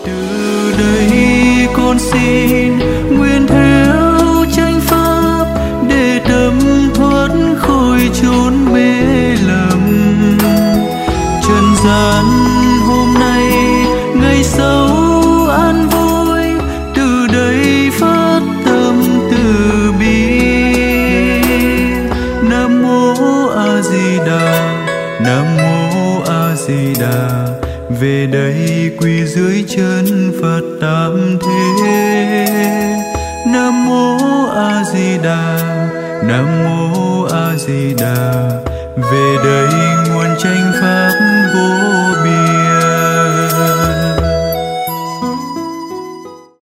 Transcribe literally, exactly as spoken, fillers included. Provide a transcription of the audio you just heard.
Từ đây con xin nguyện theo chánh pháp để tâm thoát khỏi chốn mê lầm. Trần gian hôm nay ngày sau an vui, từ đây phát tâm từ bi. Nam mô A Di Đà, Nam mô A Di Đà. Về đây quỳ dưới chân Phật Tam Thế. Nam mô A Di Đà, Nam mô A Di Đà. Về đây nguồn chánh